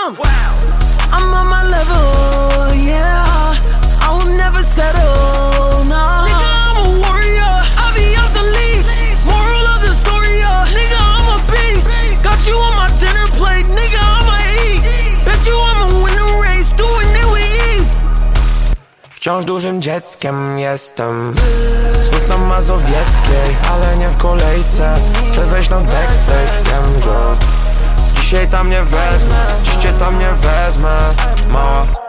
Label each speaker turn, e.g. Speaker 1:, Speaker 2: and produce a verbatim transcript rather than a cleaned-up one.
Speaker 1: Damn, I'm on my level, yeah. I will never settle, nah. Nigga, I'm a warrior, I be off the leash. Moral of the story, yeah. Nigga, I'm a beast. Got you on my dinner plate, nigga, I'ma eat. Bet you I'ma win the race, doing it with ease.
Speaker 2: Wciąż dużym dzieckiem jestem, znów na Mazowieckiej, ale nie w kolejce. Chcę wejść na backstage, wiem, że dzisiaj tam nie wezmę, dziś cię tam nie wezmę, mała.